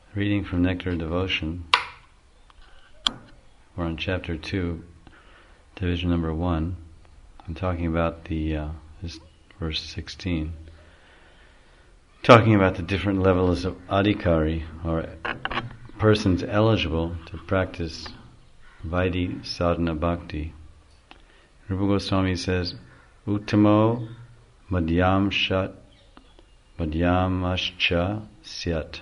Reading from Nectar of Devotion. We're on chapter 2, division number 1. I'm talking about this verse 16. Talking about the different levels of adhikari, or persons eligible to practice Vaidhi sadhana bhakti. Rupa Goswami says, Uttamo madhyamscha syat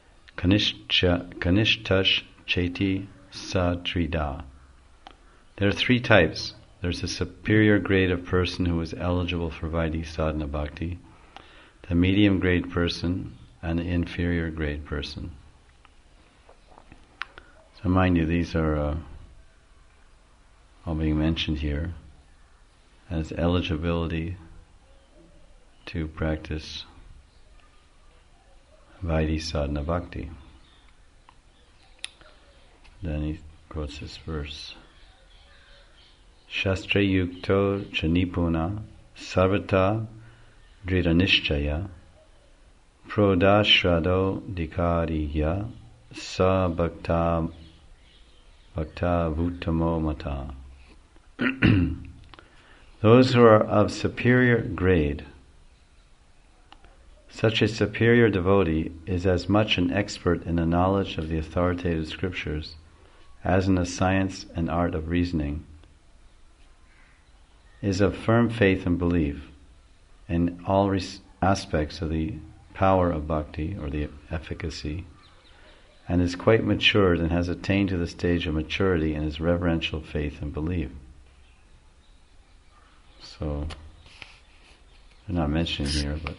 kanishtash cheti satrida. There are three types. There's a superior grade of person who is eligible for Vaidhi sadhana bhakti, the medium grade person, and the inferior grade person. So mind you, these are all being mentioned here as eligibility to practice Vaidhi sadhana bhakti. Then he quotes this verse. Shastra yukto chanipuna sarvata dridhanishchaya prodashrado dikariya sa bhakta vutamo mata. Those who are of superior grade. Such a superior devotee is as much an expert in the knowledge of the authoritative scriptures as in the science and art of reasoning, is of firm faith and belief in all aspects of the power of bhakti, or the efficacy, and is quite matured and has attained to the stage of maturity in his reverential faith and belief. So, they're not mentioned here, but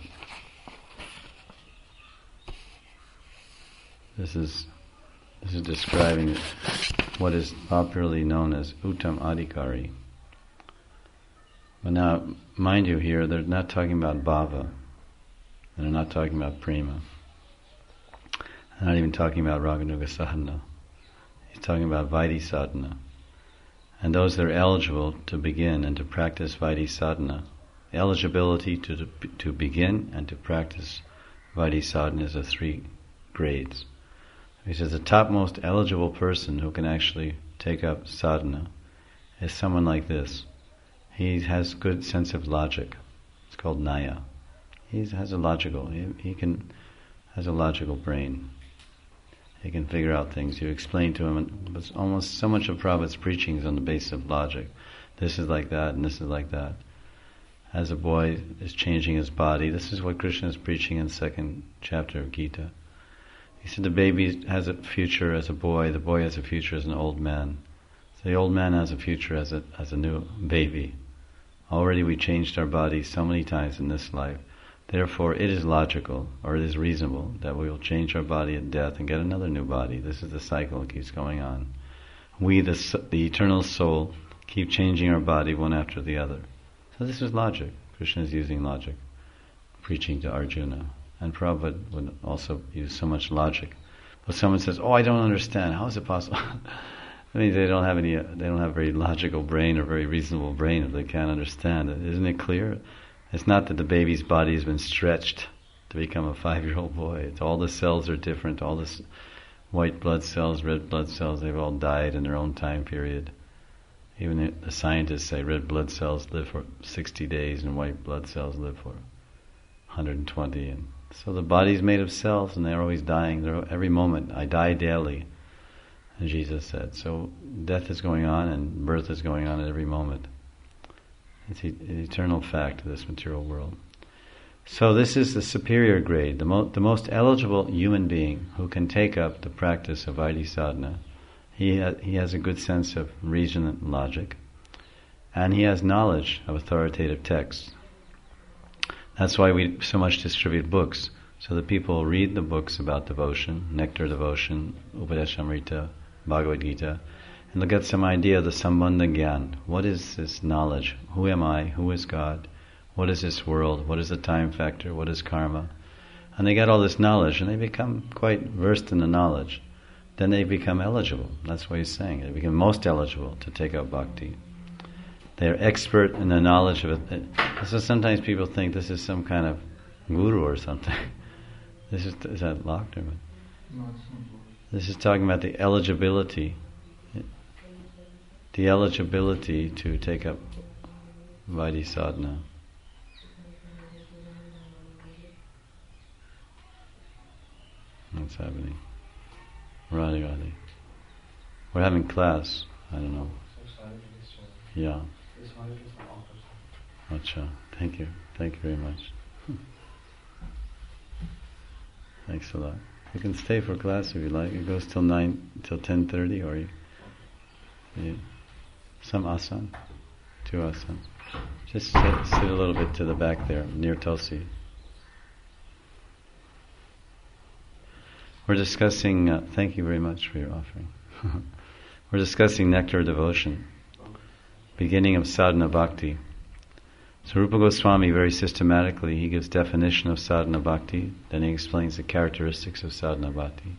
this is describing what is popularly known as Uttam Adhikari. But now, mind you here, they're not talking about bhava, and they're not talking about prema. They're not even talking about raganuga sadhana. He's talking about Vaidhi sadhana. And those that are eligible to begin and to practice Vaidhi sadhana, eligibility to begin and to practice Vaidhi sadhana is of three grades. He says the topmost eligible person who can actually take up sadhana is someone like this. He has good sense of logic. It's called Naya. He has a logical brain. He can figure out things. You explain to him, but almost so much of Prabhupada's preaching is on the basis of logic. This is like that, and this is like that. As a boy is changing his body, this is what Krishna is preaching in the second chapter of Gita. He said the baby has a future as a boy, the boy has a future as an old man. So the old man has a future as a new baby. Already we changed our bodies so many times in this life. Therefore it is logical, or it is reasonable, that we will change our body at death and get another new body. This is the cycle that keeps going on. We, the eternal soul, keep changing our body one after the other. So this is logic. Krishna is using logic, preaching to Arjuna. And Prabhupada would also use so much logic. But someone says, "Oh, I don't understand. How is it possible?" I mean, they don't have a very logical brain or very reasonable brain if they can't understand it. Isn't it clear? It's not that the baby's body has been stretched to become a 5-year-old boy. It's all the cells are different. All the white blood cells, red blood cells, they've all died in their own time period. Even the scientists say red blood cells live for 60 days and white blood cells live for 120. And so the body's made of cells, and they're always dying. Every moment, I die daily, as Jesus said. So death is going on, and birth is going on at every moment. It's an eternal fact of this material world. So this is the superior grade, the most eligible human being who can take up the practice of Vaidhi sadhana. He has a good sense of reason and logic, and he has knowledge of authoritative texts. That's why we so much distribute books, so that people read the books about devotion, Nectar Devotion, Upadeshamrita, Bhagavad Gita, and they'll get some idea of the Sambandha Gyan. What is this knowledge? Who am I? Who is God? What is this world? What is the time factor? What is karma? And they get all this knowledge, and they become quite versed in the knowledge. Then they become eligible. That's what he's saying. They become most eligible to take up bhakti. They're expert in the knowledge of it. So sometimes people think this is some kind of guru or something. Is that locked or what? This is talking about the eligibility to take up Vaidhi sadhana. What's happening? Radhe. We're having class. I don't know. Yeah. Acha. Thank you. Thank you very much. Thanks a lot. You can stay for class if you like. It goes till 10:30, or some asana, 2 asanas. Just sit a little bit to the back there, near Tulsi. We're discussing, thank you very much for your offering. We're discussing nectar devotion, beginning of sadhana bhakti. So Rupa Goswami very systematically, he gives definition of sadhana bhakti, then he explains the characteristics of sadhana bhakti.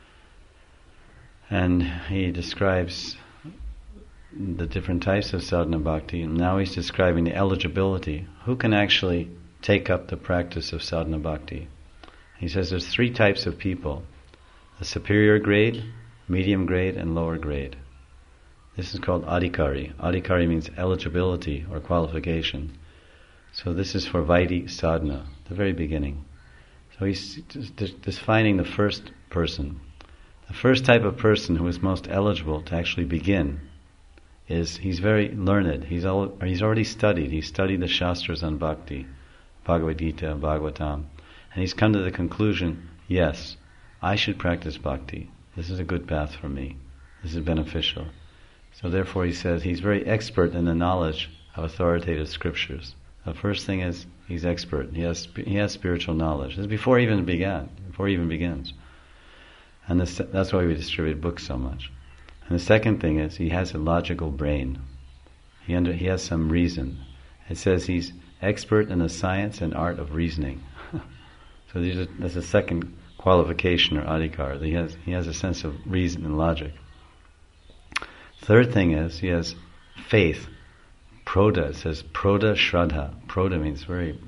And he describes the different types of sadhana bhakti, and now he's describing the eligibility. Who can actually take up the practice of sadhana bhakti? He says there's 3 types of people: a superior grade, medium grade, and lower grade. This is called adhikari. Adhikari means eligibility or qualification. So this is for Vaidhi sadhana, the very beginning. So he's defining the first person. The first type of person who is most eligible to actually begin is, he's very learned. He's already studied. He's studied the Shastras on Bhakti, Bhagavad Gita, Bhagavatam. And he's come to the conclusion, yes, I should practice Bhakti. This is a good path for me. This is beneficial. So therefore he says he's very expert in the knowledge of authoritative scriptures. The first thing is he's expert. He has spiritual knowledge. This is before he even begins. And that's why we distribute books so much. And the second thing is he has a logical brain. He has some reason. It says he's expert in the science and art of reasoning. So that's a second qualification or adhikar. He has a sense of reason and logic. Third thing is he has faith. Proda, it says proda shraddha. Proda means very,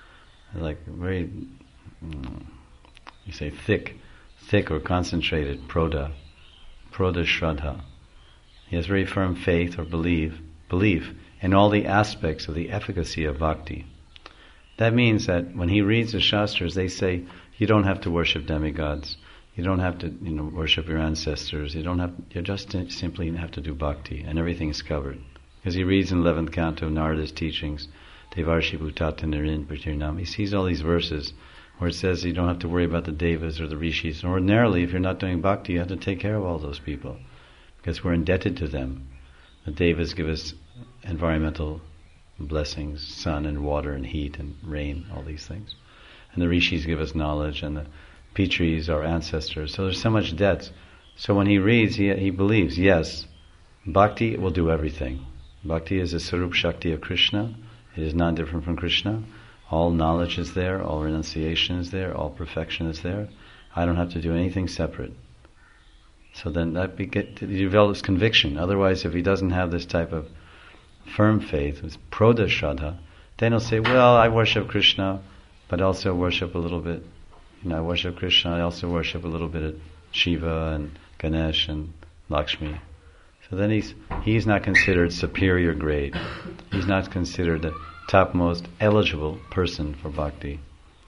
you say thick or concentrated, proda shraddha. He has very firm faith or belief in all the aspects of the efficacy of bhakti. That means that when he reads the Shastras, they say, you don't have to worship demigods, you don't have to worship your ancestors, you just simply have to do bhakti, and everything is covered. Because he reads in 11th canto Narada's teachings, Devarshi Bhutata Nirin Pratirnam. He sees all these verses where it says you don't have to worry about the devas or the rishis. And ordinarily, if you're not doing bhakti, you have to take care of all those people, because we're indebted to them. The devas give us environmental blessings, sun and water and heat and rain, all these things. And the rishis give us knowledge, and the pitris, our ancestors. So there's so much debt. So when he reads, he believes, yes, bhakti will do everything. Bhakti is a Sarup Shakti of Krishna. It is not different from Krishna. All knowledge is there, all renunciation is there, all perfection is there. I don't have to do anything separate. So then he develops conviction. Otherwise, if he doesn't have this type of firm faith, it's proda shraddha, then he'll say, well, I worship Krishna, but also worship a little bit. I worship Krishna, I also worship a little bit of Shiva and Ganesh and Lakshmi. So then he's not considered superior grade. He's not considered the topmost eligible person for bhakti.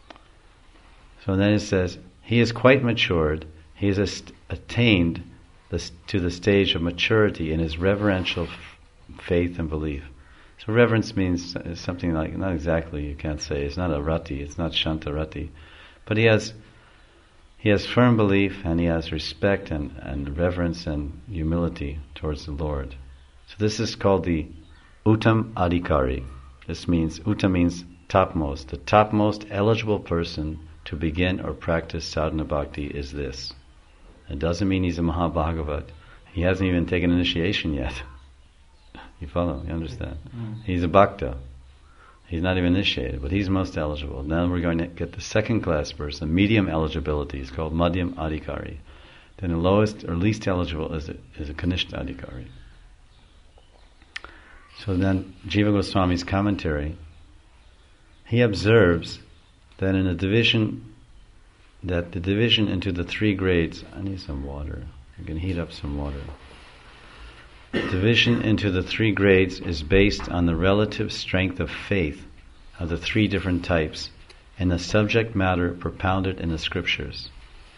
So then it says, he is quite matured, he has attained to the stage of maturity in his reverential faith and belief. So reverence means something like, not exactly, you can't say, it's not a rati, it's not shanta rati, but he has firm belief, and he has respect and reverence and humility towards the Lord. So this is called the Uttam Adhikari. Uttam means topmost. The topmost eligible person to begin or practice sadhana bhakti is this. It doesn't mean he's a Mahabhagavat. He hasn't even taken initiation yet. You follow? You understand? He's a bhakta. He's not even initiated, but he's most eligible. Now we're going to get the second class person, medium eligibility. It's called Madhyam Adhikari. Then the lowest or least eligible is a Kanishta Adhikari. So then Jiva Goswami's commentary, he observes that in a division that the division into the three grades. I need some water. You can heat up some water. Division into the three grades is based on the relative strength of faith of the three different types and the subject matter propounded in the scriptures.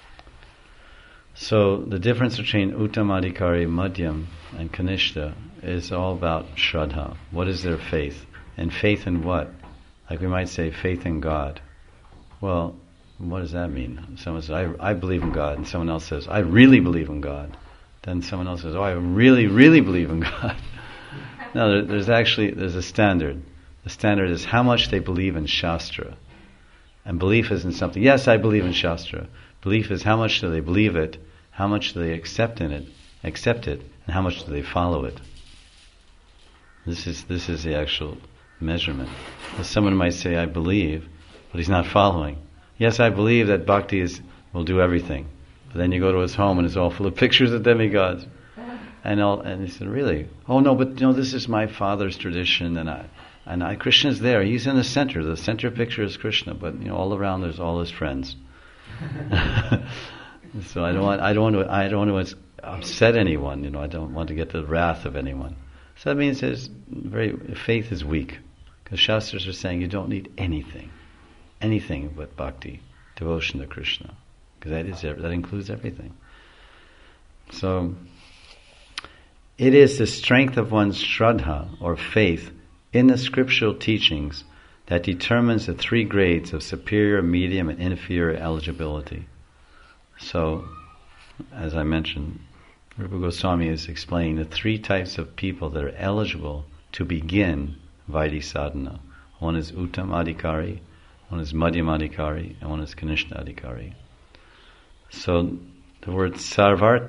So the difference between Uttamadhikari, Madhyam, and Kanishta is all about Shraddha. What is their faith? And faith in what? Like we might say, faith in God. Well, what does that mean? Someone says, I believe in God, and someone else says, I really believe in God. Then someone else says, oh, I really, really believe in God. No, there's a standard. The standard is how much they believe in Shastra. And belief isn't something, yes, I believe in Shastra. Belief is how much do they believe it, how much do they accept it, and how much do they follow it. This is the actual measurement. Someone might say, I believe, but he's not following. Yes, I believe that bhakti will do everything. But then you go to his home and it's all full of pictures of demigods. And he said, really? Oh no, but this is my father's tradition, and Krishna's there. He's in the center. The center picture is Krishna, but all around there's all his friends. So I don't want to upset anyone. I don't want to get the wrath of anyone. So that means faith is weak, because Shastras are saying you don't need anything but bhakti, devotion to Krishna, because that includes everything. So it is the strength of one's shraddha, or faith, in the scriptural teachings that determines the three grades of superior, medium, and inferior eligibility. So, as I mentioned, Rupa Goswami is explaining the three types of people that are eligible to begin Vaidhi sadhana. One is Uttam Adhikari, one is Madhyam Adhikari, and one is Kanishta Adhikari. So the word sarvata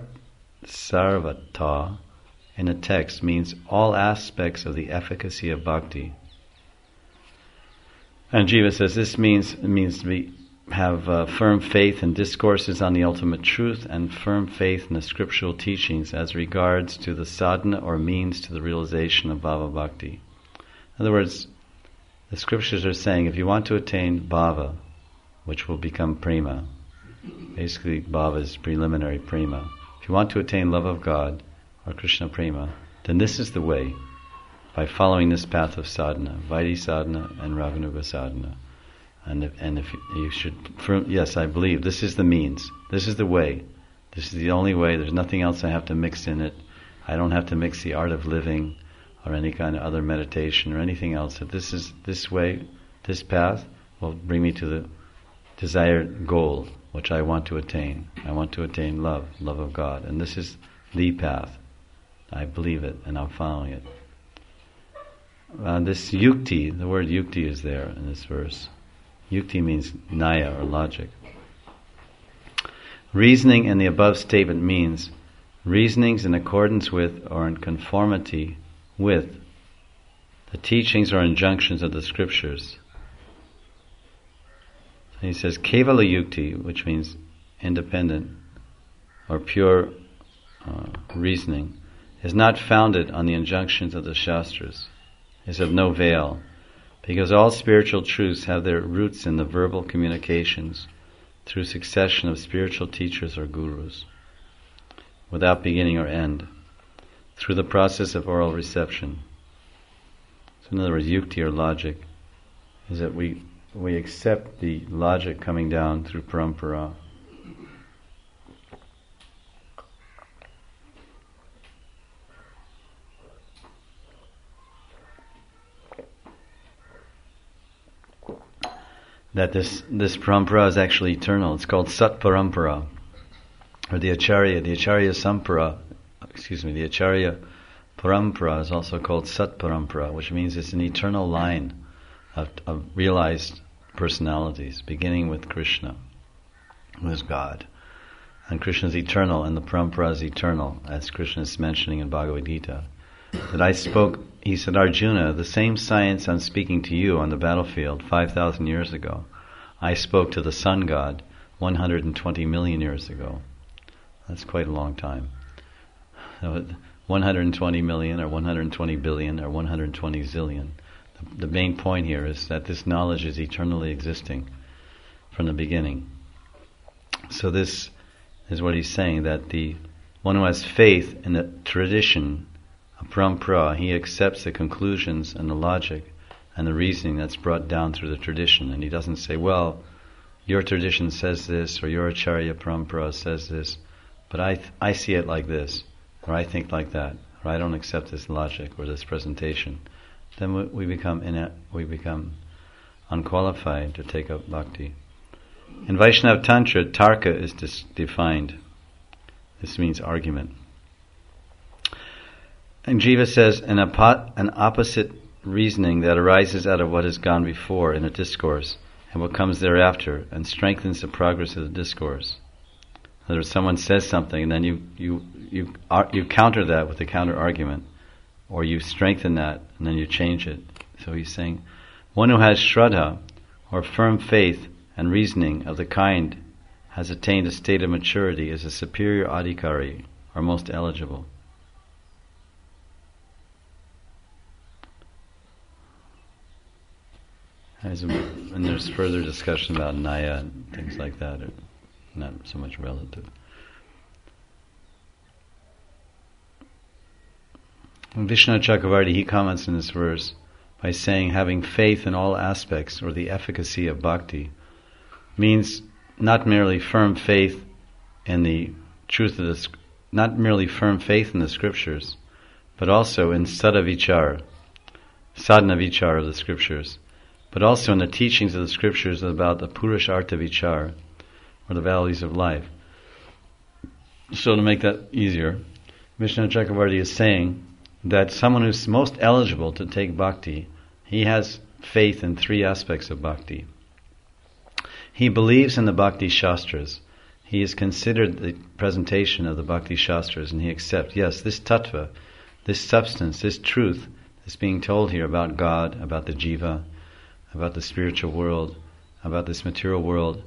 in the text means all aspects of the efficacy of bhakti. And Jiva says this means to have firm faith in discourses on the ultimate truth and firm faith in the scriptural teachings as regards to the sadhana or means to the realization of bhava bhakti. In other words, the scriptures are saying if you want to attain bhava, which will become prema, basically bhava is preliminary prema. If you want to attain love of God or Krishna prema, then this is the way, by following this path of sadhana, Vaidhi sadhana and Raganuga sadhana. And if you should, yes, I believe this is the means, this is the way, this is the only way. There's nothing else I have to mix in it. I don't have to mix the art of living or any kind of other meditation or anything else. That this way, this path will bring me to the desired goal, which I want to attain. I want to attain love of God, and this is the path. I believe it, and I'm following it. This yukti, the word yukti is there in this verse. Yukti means naya, or logic. Reasoning in the above statement means reasonings in accordance with or in conformity with the teachings or injunctions of the scriptures. So he says kevala yukti, which means independent or pure reasoning, is not founded on the injunctions of the Shastras, is of no avail, because all spiritual truths have their roots in the verbal communications through succession of spiritual teachers or gurus, without beginning or end, through the process of oral reception. So in other words, yukti or logic is that we accept the logic coming down through parampara. That this parampara is actually eternal. It's called Sat Parampara, or the Acharya Sampara. The Acharya Parampara is also called Sat Parampara, which means it's an eternal line of realized personalities, beginning with Krishna, who is God. And Krishna is eternal, and the parampara is eternal, as Krishna is mentioning in Bhagavad Gita. That I spoke, he said, Arjuna, the same science I'm speaking to you on the battlefield 5,000 years ago, I spoke to the sun god 120 million years ago. That's quite a long time. So 120 million or 120 billion or 120 zillion. The main point here is that this knowledge is eternally existing from the beginning. So this is what he's saying, that the one who has faith in the tradition, a parampara, he accepts the conclusions and the logic and the reasoning that's brought down through the tradition, and he doesn't say, well, your tradition says this, or your acharya parampara says this, but I see it like this, or I think like that, or I don't accept this logic or this presentation. Then we become unqualified to take up bhakti. In Vaishnava Tantra, tarka is defined. This means argument. And Jiva says, an opposite reasoning that arises out of what has gone before in a discourse and what comes thereafter, and strengthens the progress of the discourse. In other words, someone says something, and then you counter that with a counter argument, or you strengthen that, and then you change it. So he's saying, one who has shraddha, or firm faith and reasoning of the kind, has attained a state of maturity, is a superior adhikari, or most eligible. And there's further discussion about Naya and things like that, are not so much relative. And Vishnu Chakravarti, he comments in this verse by saying having faith in all aspects, or the efficacy of bhakti, means not merely firm faith in the truth of not merely firm faith in the scriptures, but also in sadhana vichar of the scriptures, but also in the teachings of the scriptures about the Purushartha Vichar, or the values of life. So to make that easier, Vishnu Chakravarti is saying that someone who's most eligible to take bhakti, he has faith in three aspects of bhakti. He believes in the Bhakti Shastras. He has considered the presentation of the Bhakti Shastras, and he accepts, yes, this tattva, this substance, this truth is being told here about God, about the jiva, about the spiritual world, about this material world.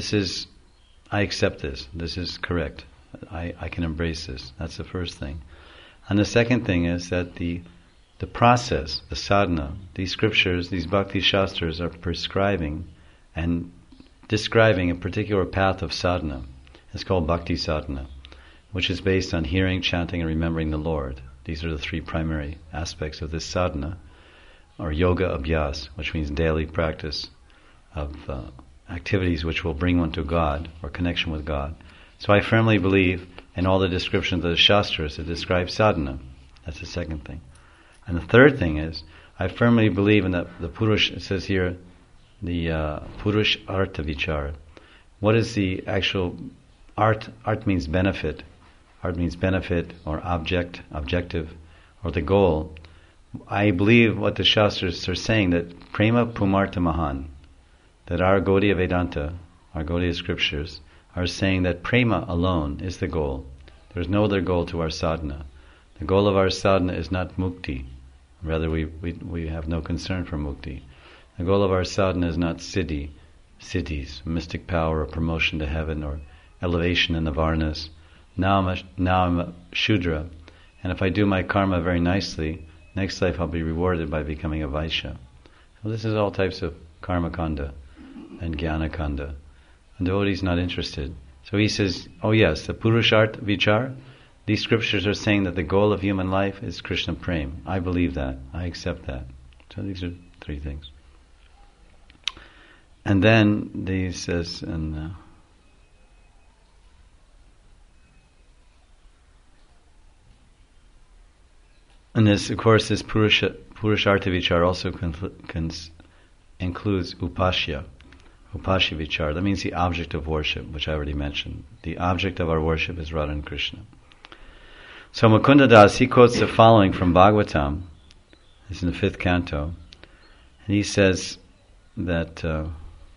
I accept this. This is correct. I can embrace this. That's the first thing. And the second thing is that the process, the sadhana, these scriptures, these Bhakti Shastras are prescribing and describing a particular path of sadhana. It's called Bhakti Sadhana, which is based on hearing, chanting, and remembering the Lord. These are the three primary aspects of this sadhana, or yoga abhyas, which means daily practice of activities which will bring one to God, or connection with God. So I firmly believe in all the descriptions of the Shastras that describe sadhana. That's the second thing. And the third thing is, I firmly believe in the Purush, it says here, the Purushartha Vichar. What is the actual art? Art means benefit. Art means benefit, or objective, or the goal. I believe what the Shastras are saying, that Prema Pumartha Mahan, that our Gaudiya Vedanta, our Gaudiya scriptures, are saying that Prema alone is the goal. There is no other goal to our sadhana. The goal of our sadhana is not mukti. Rather, we have no concern for mukti. The goal of our sadhana is not siddhis, mystic power, or promotion to heaven, or elevation in the varnas. Now I'm a Shudra, and if I do my karma very nicely, next life I'll be rewarded by becoming a Vaishya. So this is all types of karma kanda and jnana kanda. And the devotee is not interested. So he says, oh yes, the Purushartha Vichar, these scriptures are saying that the goal of human life is Krishna Prem. I believe that. I accept that. So these are three things. And then he says, and this, of course, this Purushartha Vichar also includes Upashya Vichar. That means the object of worship, which I already mentioned. The object of our worship is Radha and Krishna. So Mukunda Das, he quotes the following from Bhagavatam. It's in the 5th canto. And he says that the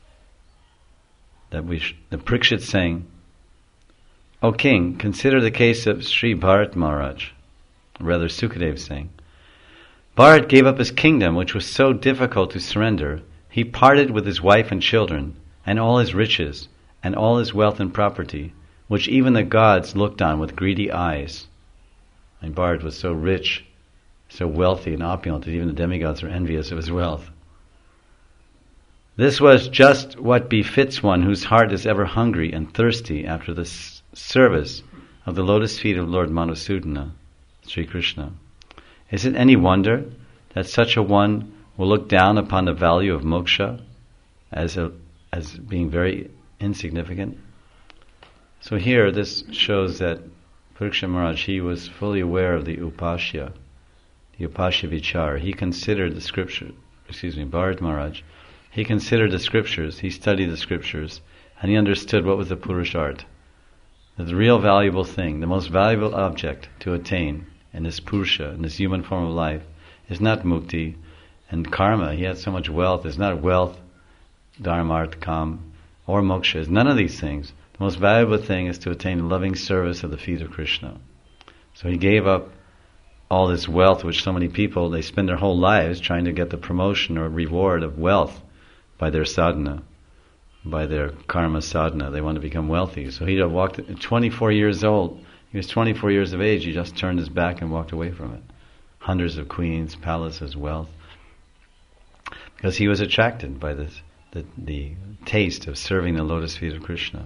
Parikshit saying, O king, consider the case of Sri Bharat Maharaj. Rather, Sukadev saying, Bharat gave up his kingdom, which was so difficult to surrender. He parted with his wife and children, and all his riches, and all his wealth and property, which even the gods looked on with greedy eyes. And Bharat was so rich, so wealthy and opulent, that even the demigods were envious of his wealth. This was just what befits one whose heart is ever hungry and thirsty after the service of the lotus feet of Lord Madhusudana, Sri Krishna. Is it any wonder that such a one will look down upon the value of moksha as being very insignificant? So here, this shows that Parikshit Maharaj, he was fully aware of the upashya vichar. He considered the scripture, Bharat Maharaj, he considered the scriptures, he studied the scriptures, and he understood what was the Purusharth. That the real valuable thing, the most valuable object to attain in this Purusha, in this human form of life, is not mukti and karma. He had so much wealth. It's not wealth, dharma, arth, kam, or moksha. It's none of these things. The most valuable thing is to attain loving service of the feet of Krishna. So he gave up all this wealth, which so many people, they spend their whole lives trying to get the promotion or reward of wealth by their sadhana, by their karma sadhana. They want to become wealthy. So he walked at 24 years old. He was 24 years of age. He just turned his back and walked away from it. Hundreds of queens, palaces, wealth. Because he was attracted by this, the taste of serving the lotus feet of Krishna.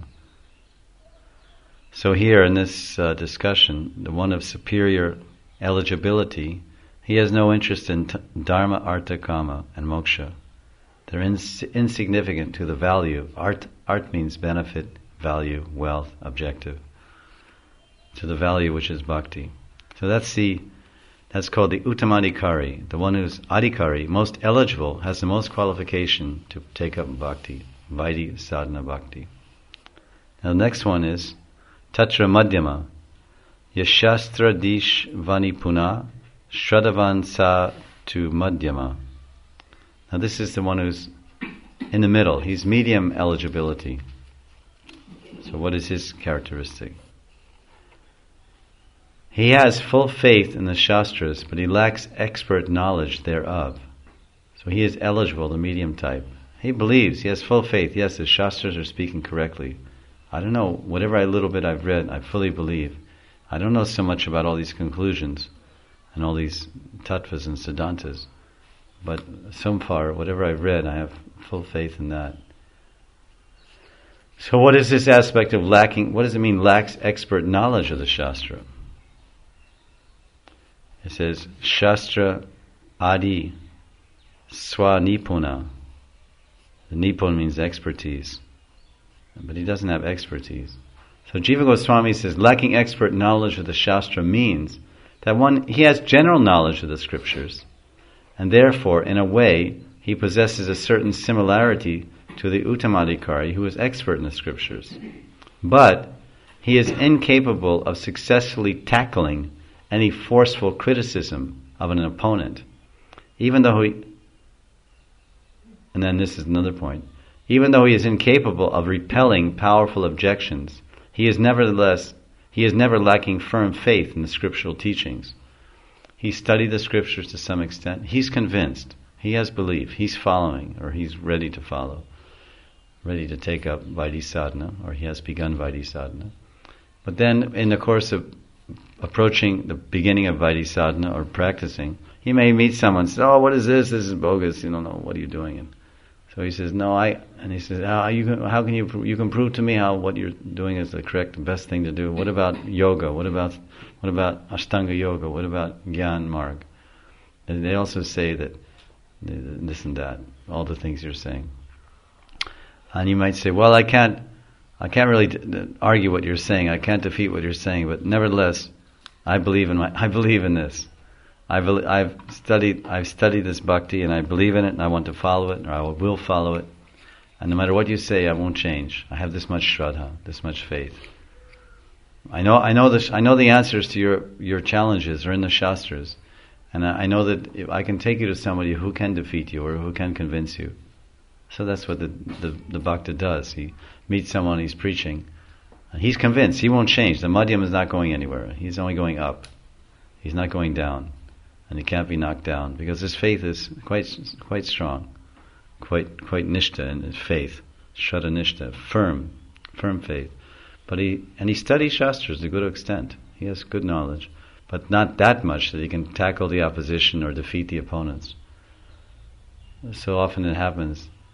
So here in this discussion, the one of superior eligibility, he has no interest in dharma, artha, kama, and moksha. They're insignificant to the value. Art means benefit, value, wealth, objective. To the value which is bhakti. So that's called the uttamadikari. The one who's adhikari, most eligible, has the most qualification to take up bhakti, vaidhi sadhana bhakti. Now the next one is tatra madhyama. Yashastra dish vani puna shraddhavan sa tu madhyama. Now this is the one who's in the middle. He's medium eligibility. So what is his characteristic? He has full faith in the Shastras, but he lacks expert knowledge thereof. So he is eligible, the medium type. He believes, he has full faith. Yes, the Shastras are speaking correctly. I don't know, whatever little bit I've read, I fully believe. I don't know so much about all these conclusions and all these tattvas and siddhantas. But so far, whatever I've read, I have full faith in that. So what is this aspect of lacking? What does it mean, lacks expert knowledge of the Shastra? It says, Shastra adi swanipuna. The nipun means expertise. But he doesn't have expertise. So Jiva Goswami says, lacking expert knowledge of the Shastra means that he has general knowledge of the scriptures, and therefore, in a way, he possesses a certain similarity to the Uttamadikari who is expert in the scriptures. But he is incapable of successfully tackling any forceful criticism of an opponent. And then this is another point, even though he is incapable of repelling powerful objections, he is never lacking firm faith in the scriptural teachings. He studied the scriptures to some extent. He's convinced. He has belief. He's following, or he's ready to follow, ready to take up Vaidhi sadhana, or he has begun Vaidhi sadhana. But then, in the course of approaching the beginning of Vaidhi sadhana or practicing, he may meet someone and say, "Oh, what is this? This is bogus. You don't know. What are you doing?" And so he says, "No, And he says, "How can you can prove to me how what you're doing is the correct, best thing to do? What about yoga? What about Ashtanga yoga? What about Gyan Marg?" And they also say that this and that, all the things you're saying. And you might say, "Well, I can't really argue what you're saying. I can't defeat what you're saying. But nevertheless, I believe in this. I've studied this bhakti, and I believe in it, and I want to follow it, or I will follow it. And no matter what you say, I won't change. I have this much shraddha, this much faith. I know the answers to your challenges are in the Shastras, and I know that if I can take you to somebody who can defeat you or who can convince you." So that's what the bhakta does. He meets someone, he's preaching, and he's convinced he won't change. The madhyam is not going anywhere. He's only going up. He's not going down, and he can't be knocked down because his faith is quite strong, quite nishta in his faith, shraddha nishta, firm faith. But he studies Shastras to a good extent. He has good knowledge, but not that much that he can tackle the opposition or defeat the opponents. So often it happens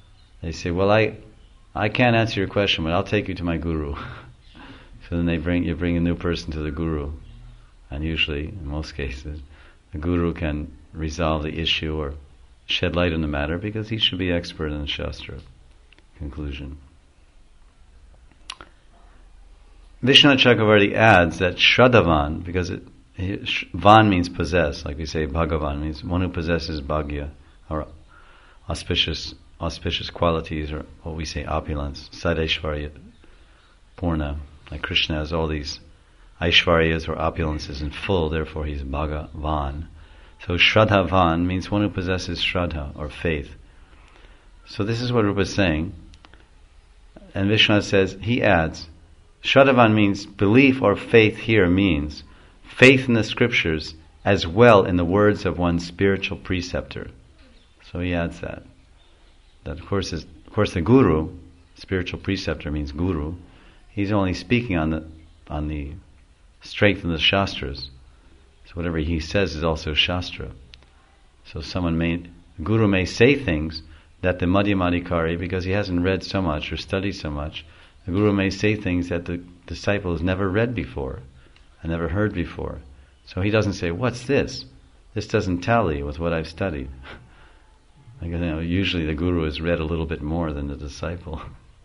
They say, well, I can't answer your question, but I'll take you to my guru. So then you bring a new person to the guru. And usually, in most cases, the guru can resolve the issue or shed light on the matter because he should be expert in the Shastra. Conclusion. Vishwanath Chakravarti adds that Shraddhavan, because Van means possess, like we say Bhagavan means one who possesses bhagya, or auspicious qualities, or what we say opulence, Sadeshvarya, Purna, like Krishna has all these Aishvaryas or opulences in full, therefore he's Bhagavan. So Shraddhavan means one who possesses Shraddha, or faith. So this is what Rupa is saying, and Vishwanath says, he adds, Shraddhavan means belief or faith here means faith in the scriptures as well in the words of one's spiritual preceptor. So he adds that. That of course the guru, spiritual preceptor means guru, he's only speaking on the strength of the Shastras. So whatever he says is also Shastra. So the guru may say things that the Madhyamadikari, because he hasn't read so much or studied so much, the guru may say things that the disciple has never read before and never heard before. So he doesn't say, what's this? This doesn't tally with what I've studied. Usually the guru has read a little bit more than the disciple.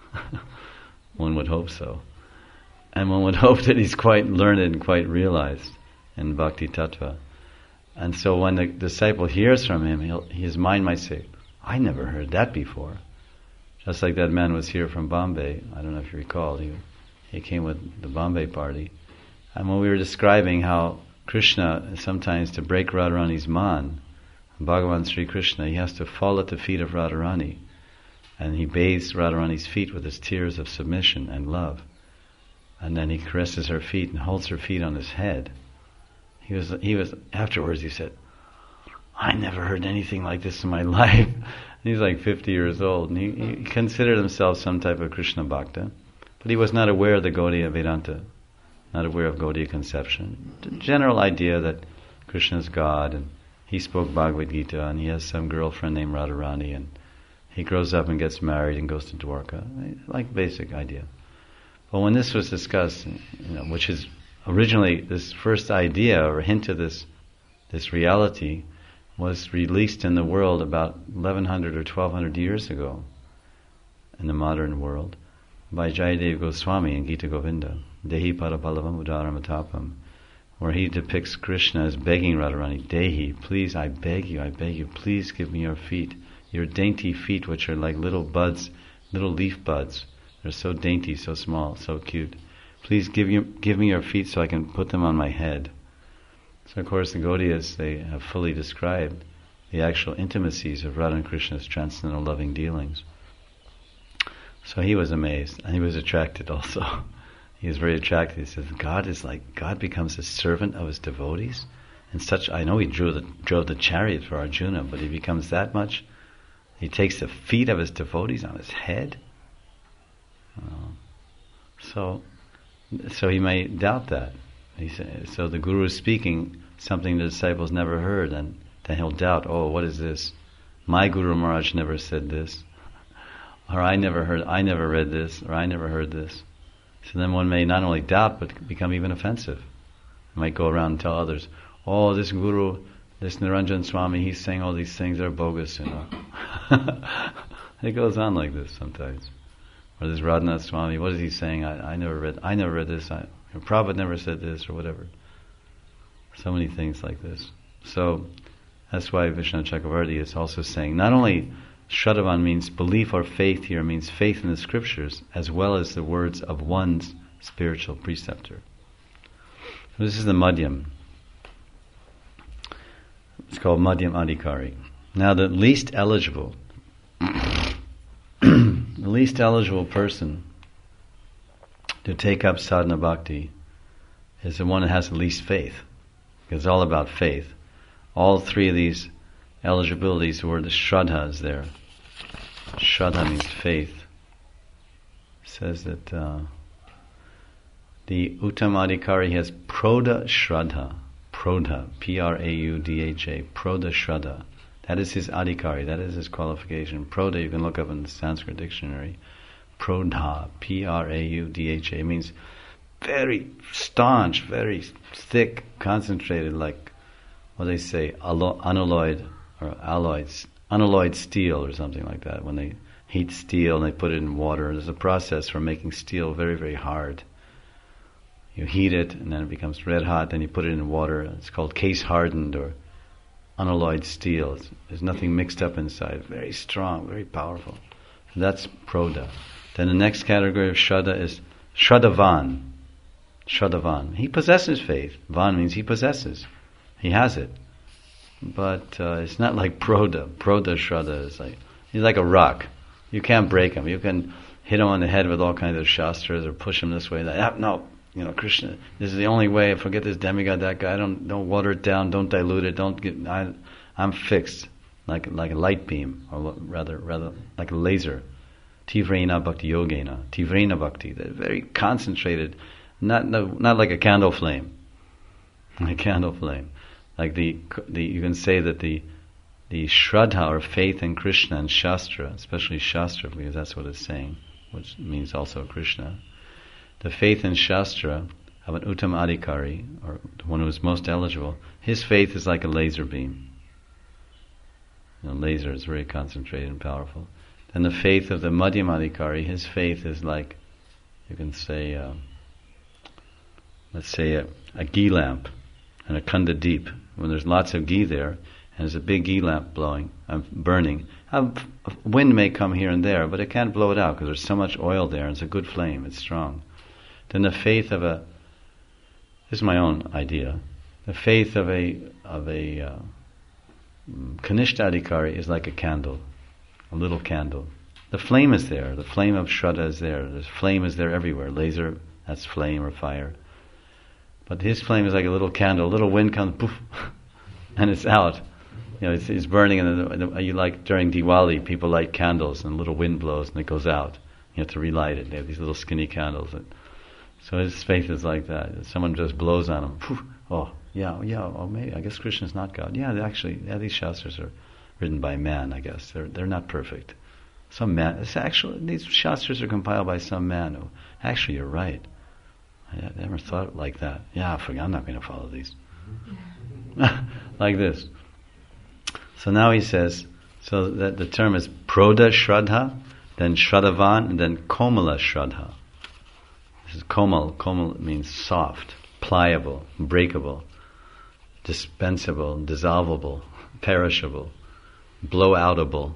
One would hope so. And one would hope that he's quite learned and quite realized in Bhakti Tattva. And so when the disciple hears from him, his mind might say, I never heard that before. Just like that man was here from Bombay. I don't know if you recall. He came with the Bombay party. And when we were describing how Krishna, sometimes to break Radharani's man, Bhagavan Sri Krishna, he has to fall at the feet of Radharani. And he bathes Radharani's feet with his tears of submission and love. And then he caresses her feet and holds her feet on his head. He was afterwards he said, I never heard anything like this in my life. He's like 50 years old, and he considered himself some type of Krishna Bhakta, but he was not aware of the Gaudiya Vedanta, not aware of Gaudiya conception. The general idea that Krishna is God, and he spoke Bhagavad Gita, and he has some girlfriend named Radharani, and he grows up and gets married and goes to Dwarka, like basic idea. But when this was discussed, which is originally this first idea or hint of this reality, was released in the world about 1100 or 1200 years ago, in the modern world, by Jayadev Goswami in Gita Govinda, Dehi Padapalavam Udaram, where he depicts Krishna as begging Radharani, Dehi, please, I beg you, please give me your feet, your dainty feet, which are like little buds, little leaf buds. They're so dainty, so small, so cute. Please give me your feet so I can put them on my head. So of course the Gaudiyas, they have fully described the actual intimacies of Radha and Krishna's transcendental loving dealings. So he was amazed, and he was attracted also. He was very attracted. He says, God becomes a servant of his devotees? And such, I know he drove the chariot for Arjuna, but he becomes that much? He takes the feet of his devotees on his head? So he may doubt that. So the Guru is speaking something the disciples never heard, and then he'll doubt, what is this? My Guru Maharaj never said this. Or I never read this, or I never heard this. So then one may not only doubt, but become even offensive. Might go around and tell others, this Guru, this Niranjan Swami, he's saying all these things, they're bogus, It goes on like this sometimes. Or this Radhanath Swami, what is he saying? I never read this. Prabhupada never said this, or whatever. So many things like this. So that's why Vishwanath Chakravarti is also saying, not only Shraddhavan means belief or faith here, means faith in the scriptures, as well as the words of one's spiritual preceptor. So this is the Madhyam. It's called Madhyam Adhikari. Now the least eligible person to take up sadhana bhakti is the one that has the least faith. It's all about faith. All three of these eligibilities, the word Shraddha is there. Shraddha means faith. It says that the Uttamadhikari has Prodha Shraddha. Prodha, Praudha, Prodha Shraddha. That is his adhikari, that is his qualification. Prodha, you can look up in the Sanskrit dictionary. Prodha, Praudha, means very staunch, very thick, concentrated, like what they say, unalloyed or unalloyed steel or something like that. When they heat steel and they put it in water, there's a process for making steel very, very hard. You heat it and then it becomes red hot, then you put it in water. It's called case hardened or unalloyed steel. There's nothing mixed up inside. Very strong, very powerful. So that's Prodha. Then the next category of Shraddha is Shraddhavan. Shraddhavan. He possesses faith. Van means he possesses. He has it. But it's not like Prodha. Prodha Shraddha is like, he's like a rock. You can't break him. You can hit him on the head with all kinds of shastras or push him this way. No, Krishna, this is the only way. Forget this demigod, that guy. Don't water it down. Don't dilute it. I'm fixed like a light beam, or rather like a laser. Tivrena bhakti yogena. Tivrena bhakti. They're very concentrated. Not like a candle flame. A candle flame. Like the you can say that the Shraddha or faith in Krishna and Shastra, especially Shastra, because that's what it's saying, which means also Krishna. The faith in Shastra of an Uttam Adhikari, or one who is most eligible, his faith is like a laser beam. Laser is very concentrated and powerful. Then the faith of the Madhyam Adhikari, his faith is like, you can say, let's say a ghee lamp and a kunda deep. When there's lots of ghee there, and there's a big ghee lamp burning, a wind may come here and there, but it can't blow it out because there's so much oil there, and it's a good flame, it's strong. Then the faith of this is my own idea, the faith of a Kanishta Adhikari is like a candle, a little candle. The flame is there, the flame of Shraddha is there, the flame is there everywhere, laser, that's flame or fire. But his flame is like a little candle, a little wind comes, poof, and it's out. It's burning, and you like during Diwali, people light candles, and a little wind blows, and it goes out. You have to relight it. They have these little skinny candles. So his faith is like that. Someone just blows on him. Poof, maybe, I guess Krishna's not God. These shastras are written by man, I guess. They're not perfect. Some man, these shastras are compiled by some man who, actually you're right. I never thought like that. I'm not going to follow these. Like this. So now he says, so that the term is Prodha Shraddha, then Shraddhavan, and then Komala Shraddha. This is Komal. Komal means soft, pliable, breakable, dispensable, dissolvable, perishable, blow-outable.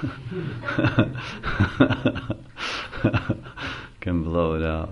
Can blow it out.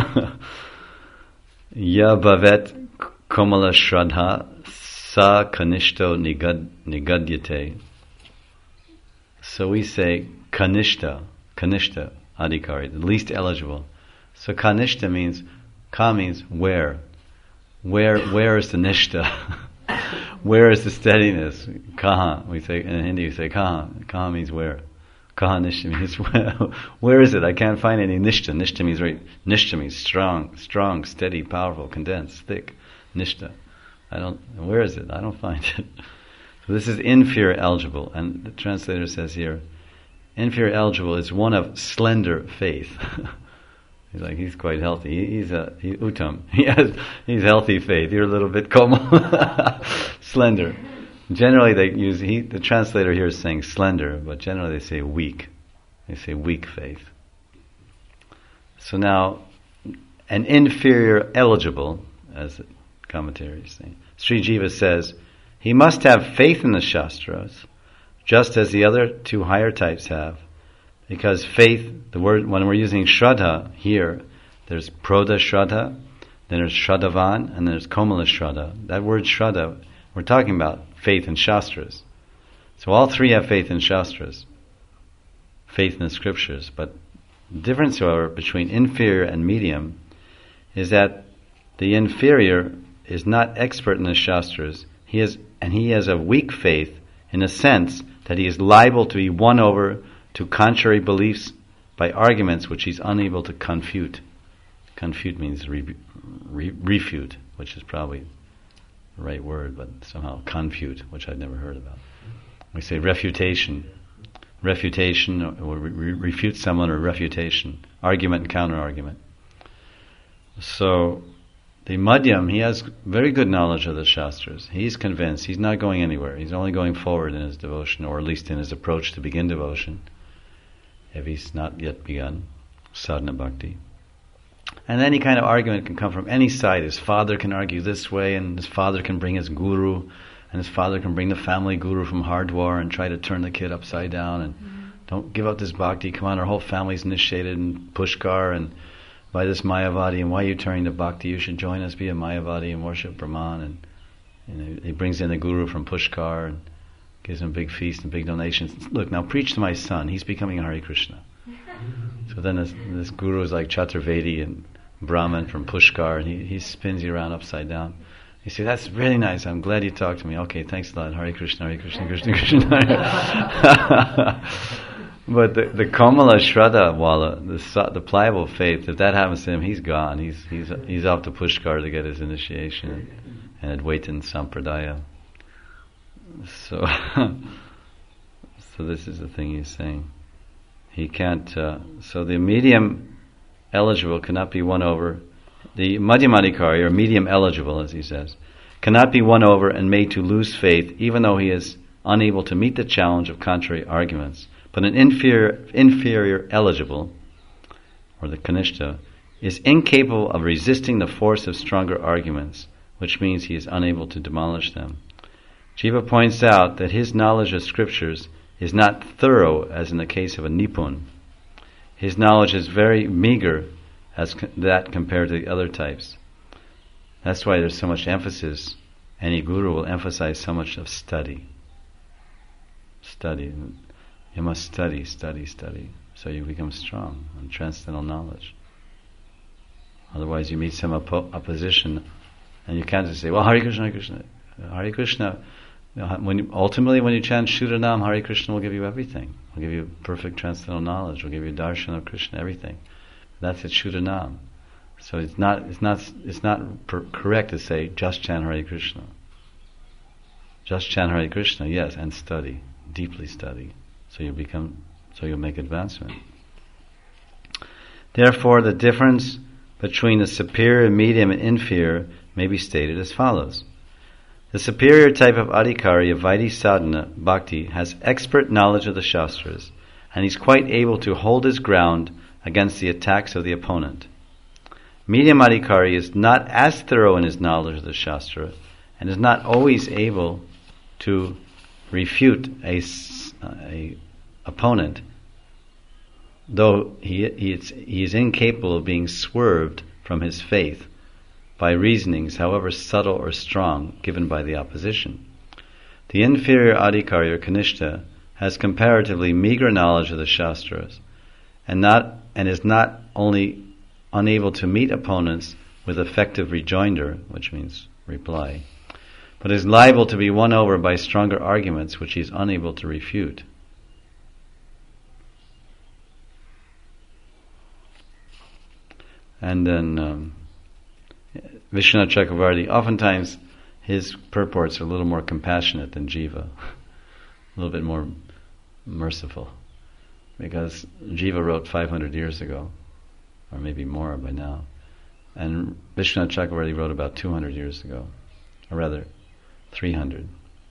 Ya bhavet komala shraddha sa kanishto nigadyate. So we say kanishta adhikari, the least eligible. So kanishta means, ka means where. Where is the nishta? Where is the steadiness? Kaha, we say in Hindi, we say kaha. Kaha means where. Kaha nishta means where is it? I can't find any nishta. Nishta means strong, steady, powerful, condensed, thick. Nishta. Where is it? I don't find it. So this is inferior eligible, and the translator says here, inferior eligible is one of slender faith. He's quite healthy. He's uttam. He's healthy faith. You're a little bit komal, slender. Generally, the translator here is saying slender, but generally they say weak. They say weak faith. So now, an inferior eligible, as the commentary is saying, Sri Jiva says, he must have faith in the Shastras, just as the other two higher types have, because faith, the word, when we're using Shraddha here, there's Prodha Shraddha, then there's Shraddhavan, and there's Komala Shraddha. That word Shraddha, we're talking about faith in Shastras. So all three have faith in Shastras, faith in the Scriptures. But the difference, however, between inferior and medium is that the inferior is not expert in the Shastras. He has a weak faith in the sense that he is liable to be won over to contrary beliefs by arguments which he's unable to confute. Confute means refute, which is probably the right word, but somehow confute, which I've never heard about. We say refutation. Refutation, or refute someone, or refutation. Argument and counter-argument. So, the Madhyam, he has very good knowledge of the Shastras. He's convinced. He's not going anywhere. He's only going forward in his devotion, or at least in his approach to begin devotion, if he's not yet begun sadhana bhakti. And any kind of argument can come from any side. His father can argue this way, and his father can bring his guru, and his father can bring the family guru from Hardwar and try to turn the kid upside down, and don't give up this bhakti. Come on, our whole family's initiated in Pushkar and by this Mayavadi, and why are you turning to bhakti? You should join us, be a Mayavadi and worship Brahman. And he brings in the guru from Pushkar and gives him a big feast and big donations. Look, now preach to my son. He's becoming a Hare Krishna. So then this guru is like Chaturvedi and Brahman from Pushkar, and he spins you around upside down. You say, that's really nice. I'm glad you talked to me. Okay, thanks a lot. Hare Krishna, Hare Krishna, Krishna Krishna. But the Kamala Shraddha Wala, the pliable faith, if that happens to him, he's gone. He's off to Pushkar to get his initiation and Advaitin Sampradaya. So, so this is the thing he's saying. He can't. So the medium eligible cannot be won over. The Madhyamadikari, or medium eligible, as he says, cannot be won over and made to lose faith, even though he is unable to meet the challenge of contrary arguments. But an inferior eligible, or the Kanishta, is incapable of resisting the force of stronger arguments, which means he is unable to demolish them. Jiva points out that his knowledge of scriptures is not thorough as in the case of a Nipun. His knowledge is very meager as that compared to the other types. That's why there's so much emphasis. Any guru will emphasize so much of study. Study. You must study, so you become strong on transcendental knowledge. Otherwise you meet some opposition, and you can't just say, well, Hare Krishna, Hare Krishna. Hare Krishna, ultimately when you chant Shuddhanam, Hare Krishna will give you everything. Will give you perfect transcendental knowledge, will give you darshan of Krishna, everything. That's it, Shuddhanam. So it's not correct to say, just chant Hare Krishna. Just chant Hare Krishna, yes, and study, deeply study. So you'll make advancement. Therefore, the difference between the superior, medium, and inferior may be stated as follows. The superior type of adhikari of Vaidhi sadhana, bhakti, has expert knowledge of the Shastras, and he's quite able to hold his ground against the attacks of the opponent. Medium adhikari is not as thorough in his knowledge of the Shastra, and is not always able to refute a opponent, though he is incapable of being swerved from his faith by reasonings, however subtle or strong, given by the opposition. The inferior adhikari or kanishta has comparatively meager knowledge of the Shastras, and is not only unable to meet opponents with effective rejoinder, which means reply, but is liable to be won over by stronger arguments which he is unable to refute. And then Vishwanath Chakravarti, oftentimes his purports are a little more compassionate than Jiva, a little bit more merciful, because Jiva wrote 500 years ago, or maybe more by now, and Vishwanath Chakravarti wrote about 200 years ago, or rather 300.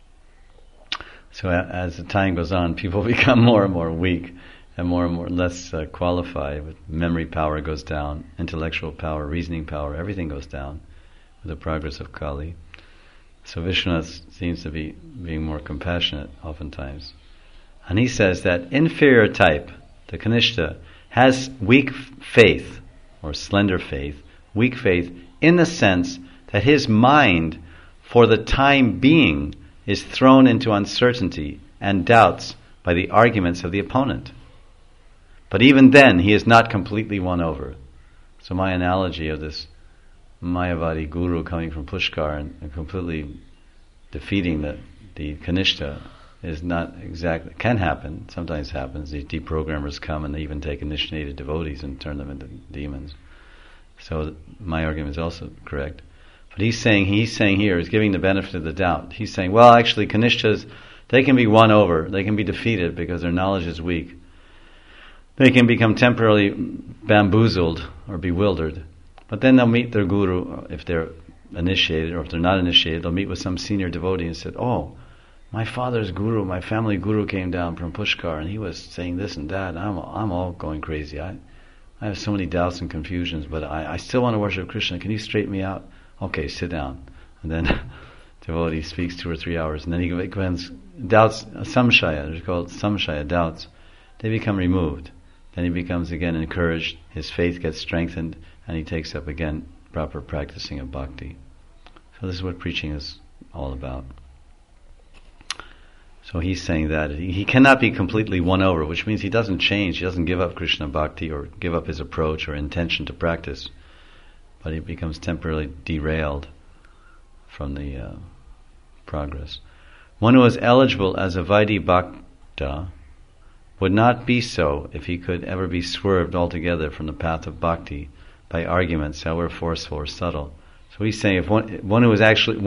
So as the time goes on, people become more and more weak and more less qualified. Memory power goes down, intellectual power, reasoning power, everything goes down with the progress of Kali. So Vishwanath seems to be being more compassionate oftentimes. And he says that inferior type, the Kanishta, has weak faith, or slender faith, weak faith, in the sense that his mind, for the time being, is thrown into uncertainty and doubts by the arguments of the opponent. But even then, he is not completely won over. So my analogy of this Mayavadi guru coming from Pushkar and completely defeating the Kanishta is not exactly, can happen, sometimes happens. These deprogrammers come and they even take initiated devotees and turn them into demons. So my argument is also correct. But he's saying here, he's giving the benefit of the doubt. He's saying, well, actually, Kanishta's They can be won over. They can be defeated because their knowledge is weak. They can become temporarily bamboozled or bewildered. But then they'll meet their guru, if they're initiated, or if they're not initiated, they'll meet with some senior devotee and said, "Oh, my father's guru, my family guru came down from Pushkar and he was saying this and that. And I'm all going crazy. I have so many doubts and confusions, but I still want to worship Krishna. Can you straighten me out?" "Okay, sit down." And then devotee speaks 2 or 3 hours, and then he becomes doubts, samshaya, they're called samshaya, doubts. They become removed. Then he becomes again encouraged, his faith gets strengthened, and he takes up again proper practicing of bhakti. So this is what preaching is all about. So he's saying that he cannot be completely won over, which means he doesn't change, he doesn't give up Krishna bhakti or give up his approach or intention to practice, but he becomes temporarily derailed from the progress. One who is eligible as a Vaidhi Bhakta would not be so if he could ever be swerved altogether from the path of bhakti by arguments, however forceful or subtle. So he's saying if one who is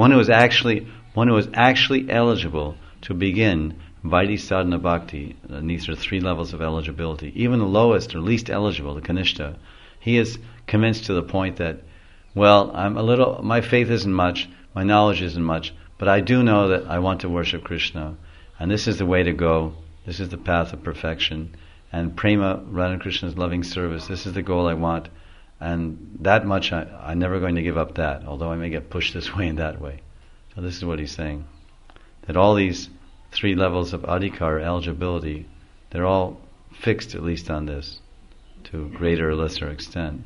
actually eligible to begin Vaidhi Sadhana Bhakti, and these are 3 levels of eligibility, even the lowest or least eligible, the Kanishta, he is convinced to the point that, well, my faith isn't much, my knowledge isn't much, but I do know that I want to worship Krishna, and this is the way to go, this is the path of perfection, and prema, Radha Krishna's loving service, this is the goal I want, and that much I'm never going to give up that, although I may get pushed this way and that way. So this is what he's saying, that all these 3 levels of adhikar, eligibility, they're all fixed at least on this, to greater or lesser extent.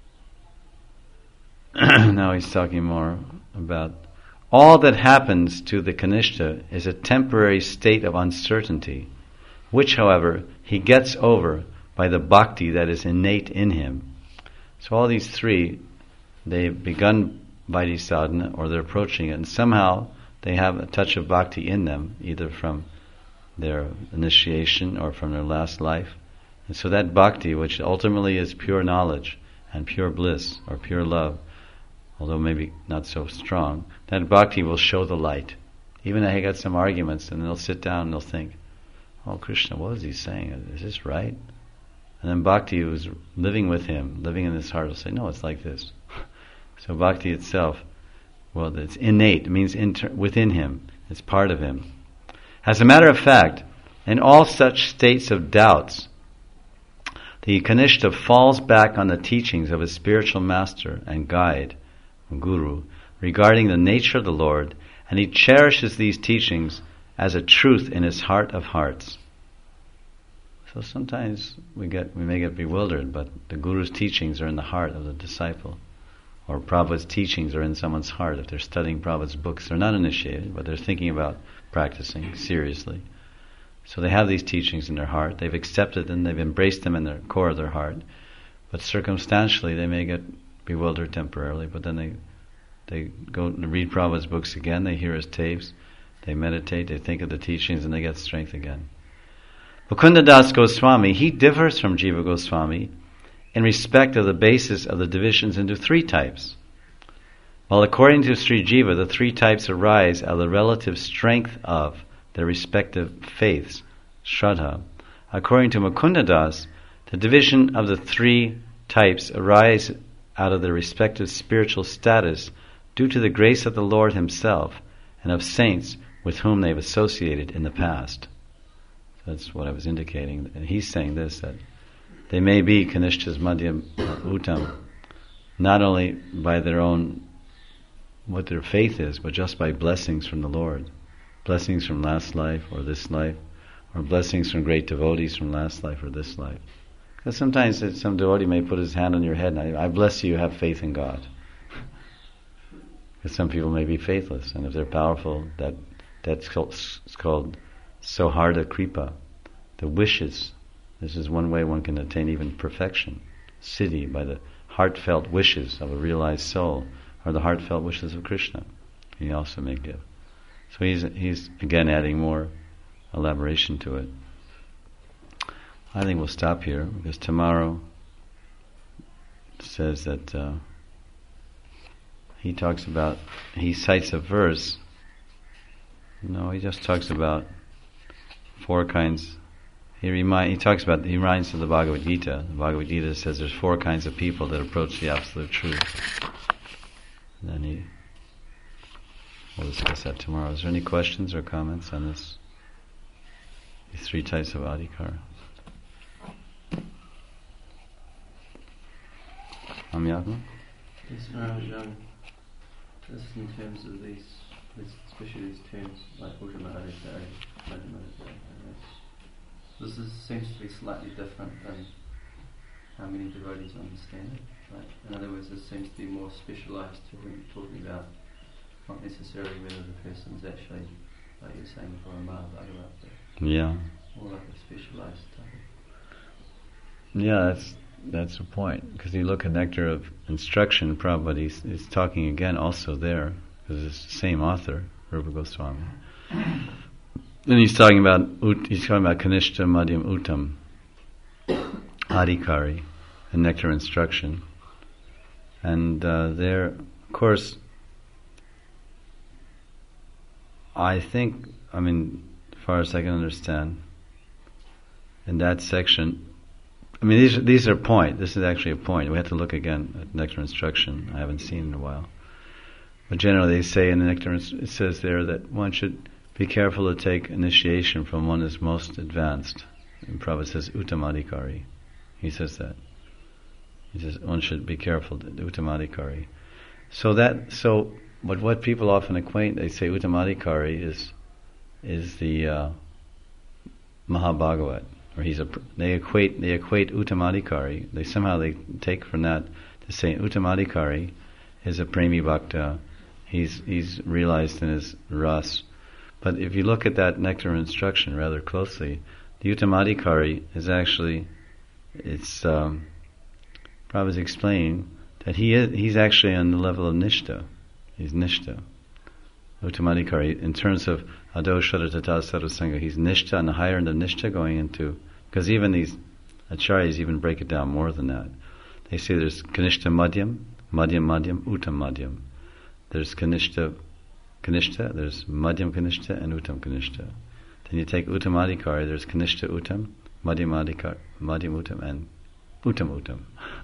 Now he's talking more about all that happens to the Kanishta is a temporary state of uncertainty, which, however, he gets over by the bhakti that is innate in him. So all these 3, they've begun Vaidhi sadhana, or they're approaching it, and somehow they have a touch of bhakti in them, either from their initiation or from their last life. And so that bhakti, which ultimately is pure knowledge and pure bliss or pure love, although maybe not so strong, that bhakti will show the light. Even if they got some arguments, and they'll sit down and they'll think, "Oh, Krishna, what is he saying? Is this right?" And then bhakti, who's living with him, living in his heart, will say, "No, it's like this." So bhakti itself, well, it's innate, it means within him, it's part of him. As a matter of fact, in all such states of doubts, the Kanishta falls back on the teachings of his spiritual master and guide, Guru, regarding the nature of the Lord, and he cherishes these teachings as a truth in his heart of hearts. So sometimes we may get bewildered, but the Guru's teachings are in the heart of the disciple, or Prabhupada's teachings are in someone's heart. If they're studying Prabhupada's books, they're not initiated, but they're thinking about practicing seriously. So they have these teachings in their heart, they've accepted them, they've embraced them in the core of their heart, but circumstantially they may get bewildered temporarily, but then they go and read Prabhupada's books again, they hear his tapes, they meditate, they think of the teachings, and they get strength again. Mukunda Das Goswami, he differs from Jiva Goswami in respect of the basis of the divisions into 3 types. While according to Sri Jiva, the 3 types arise out of the relative strength of their respective faiths, Shraddha, according to Mukunda Das, the division of the 3 types arise out of their respective spiritual status due to the grace of the Lord himself and of saints with whom they've associated in the past. That's what I was indicating. And he's saying this, that they may be Kanishtas Madhyam Uttam, not only by their own, what their faith is, but just by blessings from the Lord. Blessings from last life or this life, or blessings from great devotees from last life or this life. Because sometimes some devotee may put his hand on your head and I bless you, have faith in God. Because some people may be faithless, and if they're powerful, that's called Soharda Kripa, the wishes. This is one way one can attain even perfection, siddhi, by the heartfelt wishes of a realized soul, or the heartfelt wishes of Krishna. He also may give. So he's again adding more elaboration to it. I think we'll stop here, because tomorrow says that he cites a verse. No, he just talks about four kinds. He talks about, he reminds of the Bhagavad Gita. The Bhagavad Gita says there's four kinds of people that approach the absolute truth. And then we'll discuss that tomorrow. Is there any questions or comments on this? These three types of adhikara. Amyatma? Yes, when I was young, just in terms of these, especially these terms like Uttama Adhikari, Madhyama Adhikari, this seems to be slightly different than how many devotees understand it. Like, in other words, this seems to be more specialised, talking about not necessarily whether the person's actually, like you're saying, for a Mahabhagavata, but Yeah. more like a specialised type. Yeah, that's the point. Because you look at Nectar of Instruction, Prabhupada is talking again also there, because it's the same author, Rupa Goswami. And he's talking about Kanishta, Madhyam, Uttam, Adhikari, and Nectar Instruction. And there, of course, I think, as far as I can understand, in that section, these are point. This is actually a point. We have to look again at Nectar Instruction. I haven't seen in a while. But generally they say in the Nectar, it says there that one should be careful to take initiation from one who's most advanced. And Prabhupada says Uttamadhikari. He says that. He says one should be careful to Uttamadhikari. So what people often equate, they say Uttamadhikari is the Mahabhagavat. Or they equate Uttamadhikari. They take from that to say Uttamadhikari is a Premi Bhakta. He's realized in his ras. But if you look at that Nectar Instruction rather closely, the Uttamadhikari is actually, Prabhupada's explaining that he's actually on the level of Nishta. He's Nishta. Uttamadhikari, in terms of Ado Shara Tata Sarasanga, he's Nishta, on the higher end of Nishta going into, because even these acharyas even break it down more than that. They say there's Kanishta Madhyam, Madhyam Madhyam, Uttam Madhyam. There's Kanishta, there's Madhyam Kanishta and Uttam Kanishta. Then you take Uttamadhikari, there's Kanishta Uttam, Madhyam Uttam, and Uttam Uttam.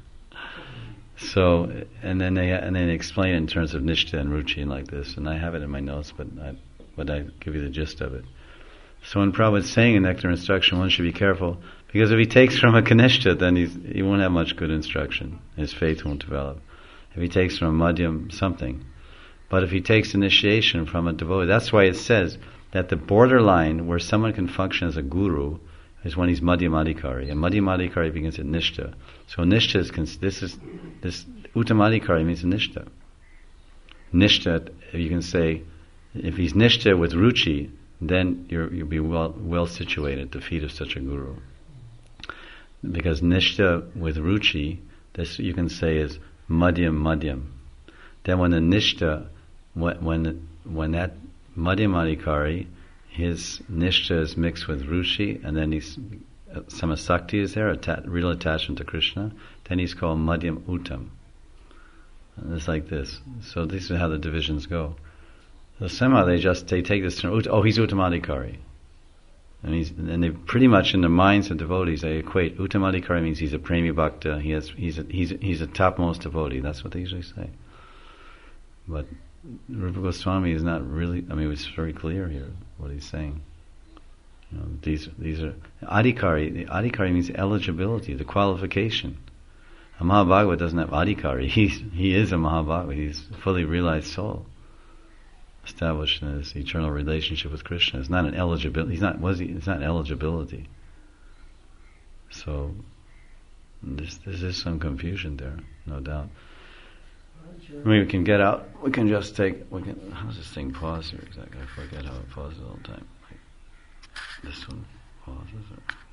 So, and then they explain it in terms of Nishta and Ruchi and like this, and I have it in my notes, but I give you the gist of it. So when Prabhupada's saying in Nectar Instruction, one should be careful, because if he takes from a Kanishta, then he won't have much good instruction. His faith won't develop. If he takes from a Madhyam, something. But if he takes initiation from a devotee, that's why it says that the borderline where someone can function as a guru is when he's Madhyamadhikari, and Madhyamadhikari begins at Nishta. So Nishta this Uttamadhikari means Nishta. Nishta, you can say, if he's Nishta with Ruchi, then you'll be well situated at the feet of such a guru. Because Nishta with Ruchi, this you can say is Madhyam. Then when the Nishta, when that Madhyamadhikari, his Nishta is mixed with Ruchi, and then some Asakti is there, real attachment to Krishna, then he's called Madhyam Uttam. And it's like this. So this is how the divisions go. So somehow they take this term, he's Uttamadhikari. And they pretty much in the minds of devotees they equate Uttamadhikari means he's a Premi Bhakta, he's a topmost devotee. That's what they usually say. But Rupa Goswami is not really, it's very clear here what he's saying. These are Adhikari. The Adhikari means eligibility, the qualification. A Mahabhagavad doesn't have Adhikari. He is a Mahabhagavad. He's a fully realized soul, established in his eternal relationship with Krishna. It's not an eligibility. It's not eligibility. So there's some confusion there, no doubt. We can get out. We can just how does this thing pause here exactly? I forget how it pauses all the time. This one pauses.